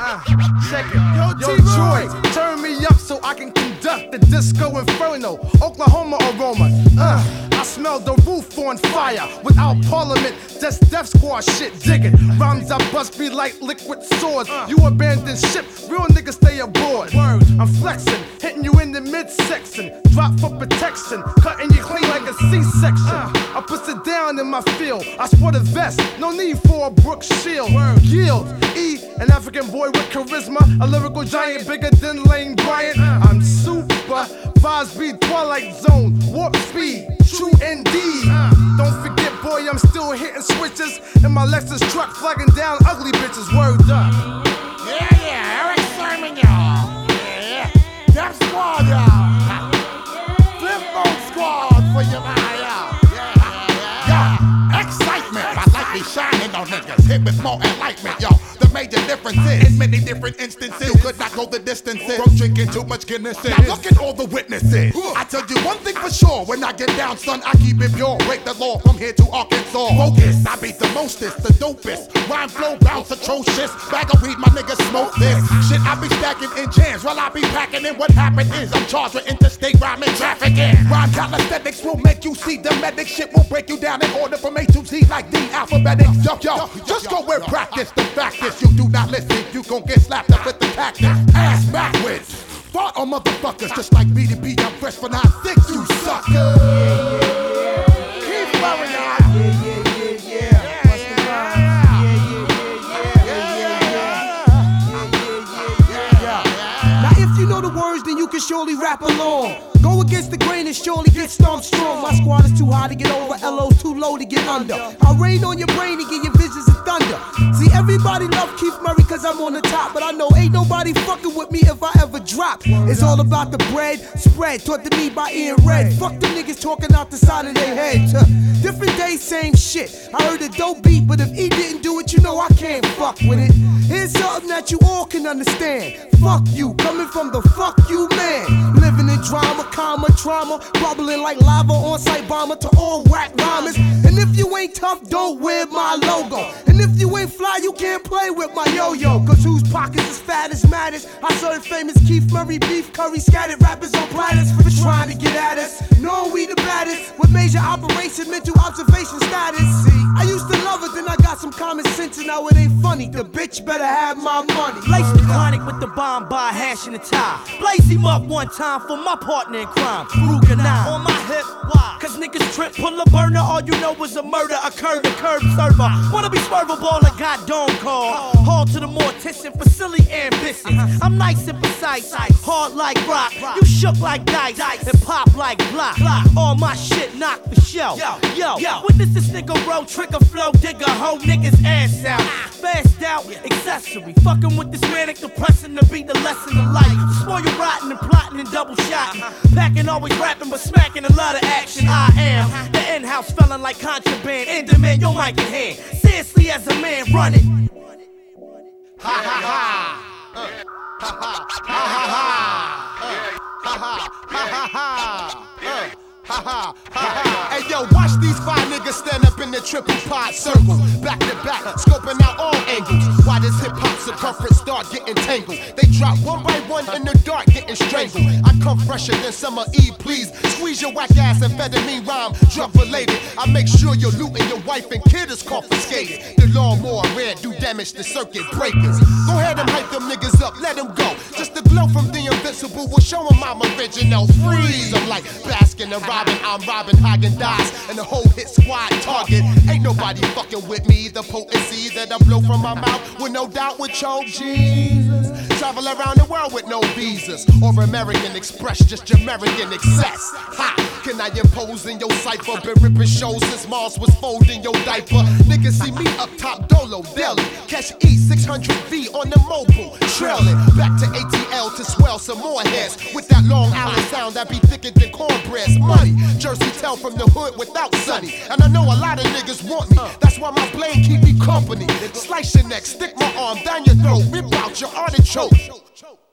Check it. Yo, Troy, turn me up so I can conduct the disco inferno. Oklahoma aroma. I smell the roof on fire. Without parliament, just death squad shit digging. Rhymes I bust be like liquid swords. You abandon ship, real niggas stay aboard. I'm flexing, hitting you in the midsection. Drop for protection, cutting you clean like a C-section. I put it down in my field. I sport a vest, no need for a Brooks shield. Yield, E, an African boy with charisma, a lyrical giant bigger than Lane Bryant. I'm super, vibes be Twilight Zone, warp speed, true indeed. Don't forget, boy, I'm still hitting switches in my Lexus truck, flagging down ugly bitches. Word up. Yeah, Eric Sermon, y'all. Yeah, Death Squad, y'all. Flip Mode Squad for you, man, y'all. Yeah. Excitement. My light be shining on niggas. Hit with more enlightenment, y'all. The major difference is, in many different instances, you could not go the distances from drinking too much Guinness. Now look at all the witnesses. I tell you one thing for sure, when I get down, son, I keep it pure. Break the law from here to Arkansas. Focus, I beat the mostest, the dopest. Rhyme flow bounce atrocious. Bag of weed, my niggas smoke this. Shit, I be stacking in jams while I be packing in. What happened is I'm charged with interstate rhyming trafficking. Rhyme calisthenics will make you see the medic. Shit will break you down in order from A to Z like the alphabetic. Yo, just go and practice. The fact is, you do not listen, you gon' get slapped up with the cactus. Ass backwards. Fought on motherfuckers just like BDP. I'm fresh for 9-6, you sucker. Keep flowing on. Now if you know the words, then you can surely rap along. Go against the grain and surely get stomped strong. My squad is too high to get over, LO's too low to get under. I'll rain on your brain and give you visions of thunder. See, everybody love Keith Murray cause I'm on the top, but I know ain't nobody fucking with me if I ever drop. It's all about the bread spread, taught to me by Ian Red. Fuck them niggas talking out the side of their head. Different day, same shit. I heard a dope beat, but if he didn't do it, you know I can't fuck with it. Here's something that you all can understand. Fuck you, coming from the fuck you man. Living in drama, karma, trauma, bubbling like lava, on-site bomber to all whack rhymers. And if you ain't tough, don't wear my logo. And if you ain't fly, you can't play with my yo-yo. Cause whose pockets is fat as matters? I serve famous Keith Murray beef curry, scattered rappers on platters for trying to get at us. Knowing we the baddest, with major operation, mental observation status. See, I used to love it, then I got some common sense, and now it ain't funny. The bitch better have my money. Lace the chronic with the bomb by hash and a tie. Blaze him up one time for my partner in crime. Ruger 9 on my hip, why? Cause niggas trip, pull a burner, all you know is a murder occurred. The curb server, wanna be swervable, I got dome call. Haul to the mortician for silly ambitions. I'm nice and precise, hard like rock. You shook like dice, and pop like block. All my shit knock for show. Yo, witness this nigga roll, trigger flow, digger, hoe niggas ass out. Fast out, accessory. Fucking with this manic depressing to be the lesson of life. Spoil you rotten and plotting and double shotting. Packing always rapping but smacking a lot of action. I am the in-house felon like contraband. In demand, your mic in hand. Seriously as a man, run it. Ha ha ha. Ha ha ha ha. Ha ha ha ha. Ha ha ha. Hey yo, watch these 5 niggas stand up in the triple pod circle, back to back, scoping out all angles. Why does hip hop circumference start getting tangled? They drop one by one in the dark, getting strangled. I come fresher than summer Eve, please. Squeeze your whack ass amphetamine rhyme, drug related. I make sure your loot and your wife and kid is confiscated. The lawnmower red do damage to circuit breakers. Go ahead and hype them niggas up, let them go. Just the glow from the invincible will show them I'm original. Freeze, I'm like Baskin and Robin, I'm Robin Hagen-Dazs, and the whole hit squad target. Ain't nobody fucking with me. The potency that I blow from my mouth with no doubt would choke Jesus. Travel around the world with no visas or American Express, just American excess. Ha! Can I impose in your cipher? Been ripping shows since Mars was folding your diaper. Niggas see me up top, Dolo, Deli. Catch E600V on the mobile, trailing back to ATL to swell some more heads with that Long Island sound that be thicker than cornbread's money. Jersey tell from the hood without Sonny, and I know a lot of niggas want me. That's why my blade keep me company. Slice your neck, stick my arm down your throat, rip out your artichoke.